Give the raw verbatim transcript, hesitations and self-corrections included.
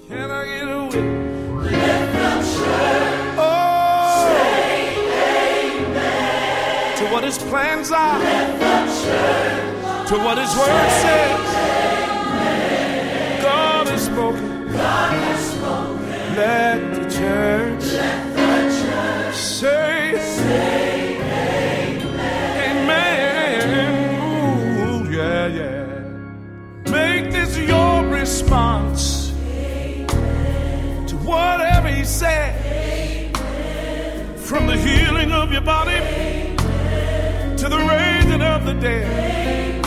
Can I get a witness? Let the church Oh, say amen. to what his plans are, Let the church to what his word says. amen. God has spoken. God has spoken. Let the church Let the church say, say amen. amen. Ooh, yeah, yeah. Make this your response Amen. to whatever he said. Amen. From the healing of your body Amen. to the raising of the dead. Amen.